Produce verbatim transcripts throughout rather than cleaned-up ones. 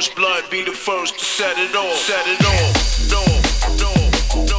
first blood, be the first to set it off, set it off, no, no, no.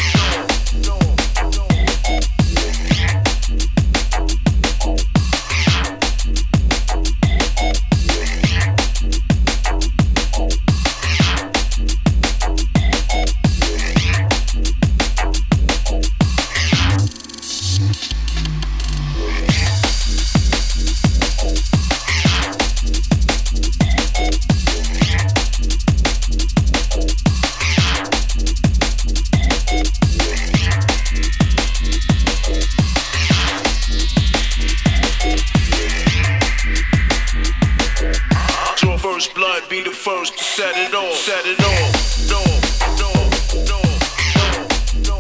First blood, be the first to set it off, set it off, no, no, no, no,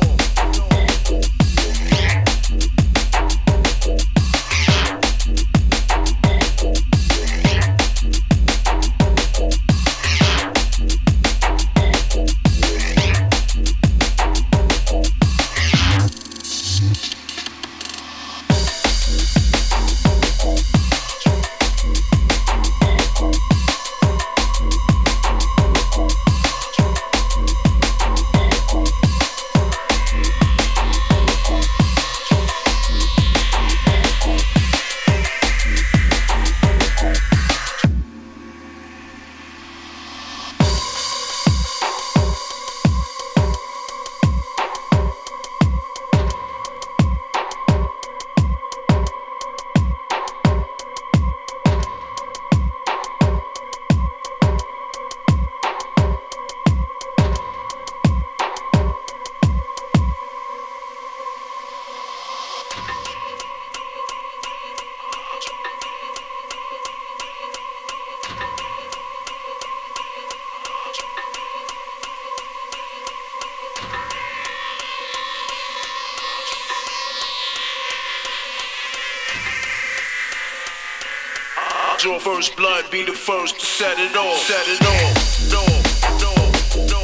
your first blood, be the first to set it off, set it off, no, no, no,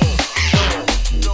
no,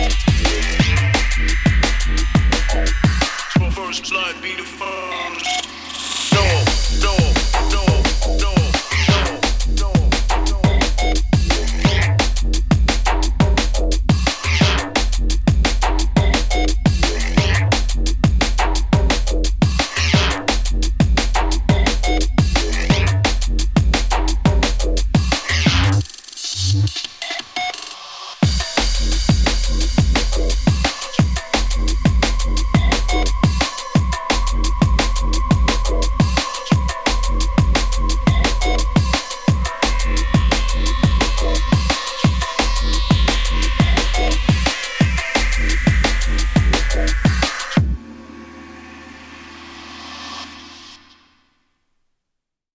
blood, be the first.